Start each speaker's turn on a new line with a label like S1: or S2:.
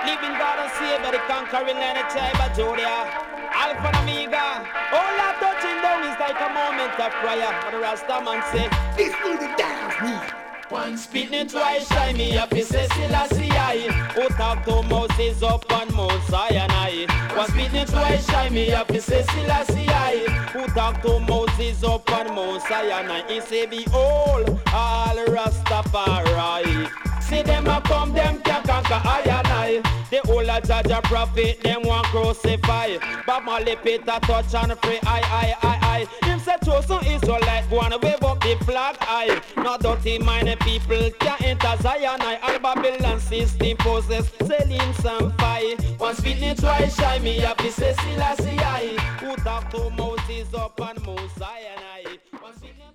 S1: Living God and Savior, the conquering line of tribe of Judah. Alpha and Omega. All that touching down is like a moment of prayer. But the Rasta man say, this will be dance me. One spitting twice shy me up, he says Selassie I. Who talk to Moses up on Mount Sinai. One spitting twice shy me up, he says Selassie I. Who talk to Moses up on Mount Sinai. He say behold, all Rastafari. See them a come, them can conquer I and I. The whole a judge a prophet, them want crucify. But Mali Peter touch and free, I. Him say chosen Israelite, go and wave up the flag, I. Not dirty minded people can enter Zion, I. All Babylon system poses, selling some fire. One spitting twice shy me up, he says Selassie I. Who talk to Moses up on Mount Sinai. One spitting